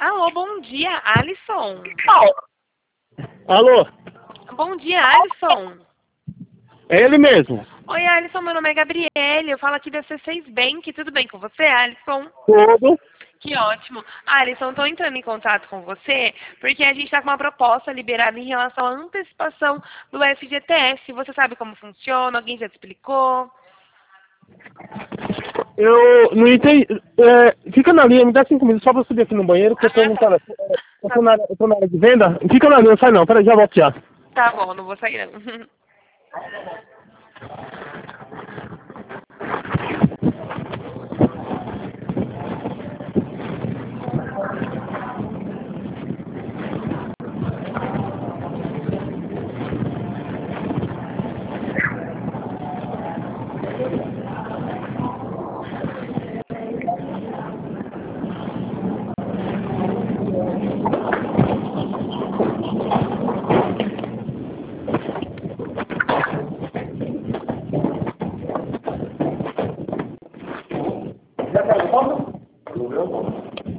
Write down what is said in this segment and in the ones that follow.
Alô, bom dia, Alisson. Alô? Bom dia, Alisson. É ele mesmo. Oi, Alisson, meu nome é Gabriele, eu falo aqui da C6 Bank. Tudo bem com você, Alisson? Tudo. Que ótimo. Alisson, estou entrando em contato com você porque a gente está com uma proposta liberada em relação à antecipação do FGTS. Você sabe como funciona? Alguém já te explicou? Eu não entendi. Fica na linha, me dá 5 minutos só pra eu subir aqui no banheiro, que eu tô no telefone. Eu tô na área de venda. Fica na linha, não sai não. Peraí, já volto já. Tá bom, não vou sair não. Já tá de volta?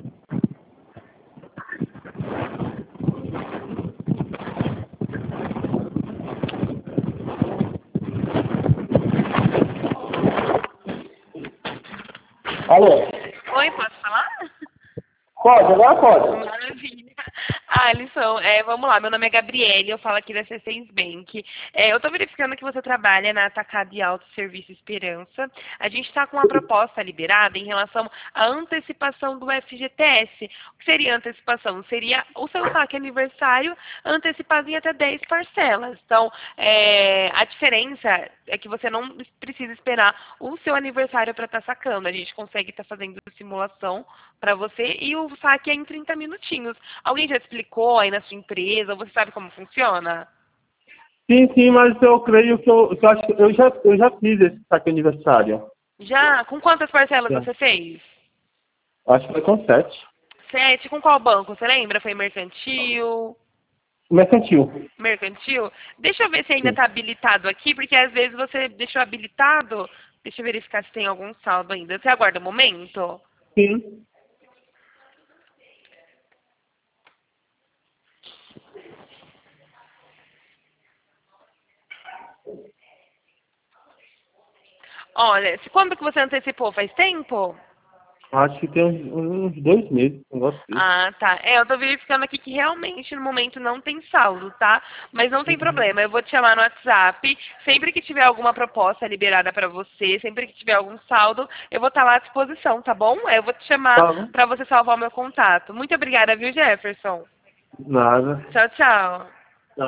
Alô? Oi, posso falar? Pode, agora pode. Maravilha. Alisson, vamos lá, meu nome é Gabriele, eu falo aqui da C6 Bank. Eu estou verificando que você trabalha na Atacado e Autosserviço Esperança. A gente está com uma proposta liberada em relação à antecipação do FGTS. O que seria a antecipação? Seria o seu saque aniversário antecipado em até 10 parcelas. Então, a diferença é que você não precisa esperar o seu aniversário para estar sacando. A gente consegue estar fazendo simulação para você e o saque é em 30 minutinhos. Alguém já explicou aí na sua empresa? Você sabe como funciona? Sim, mas eu creio que eu acho que eu já fiz esse saque aniversário. Já? Com quantas parcelas Já. você fez? Acho que foi com 7. 7. Com qual banco? Você lembra? Foi mercantil? Mercantil. Mercantil? Deixa eu ver se ainda Sim. está habilitado aqui, porque às vezes você deixou habilitado. Deixa eu verificar se tem algum saldo ainda. Você aguarda um momento? Sim. Olha, quando que você antecipou? Faz tempo? Acho que tem uns 2 meses, um negócio desse. Ah, tá. Eu tô verificando aqui que realmente no momento não tem saldo, tá? Mas não tem Uhum. problema, eu vou te chamar no WhatsApp. Sempre que tiver alguma proposta liberada pra você, sempre que tiver algum saldo, eu vou estar lá à disposição, tá bom? Eu vou te chamar Tá bom. pra você salvar o meu contato. Muito obrigada, viu, Jefferson? Nada. Tchau, tchau.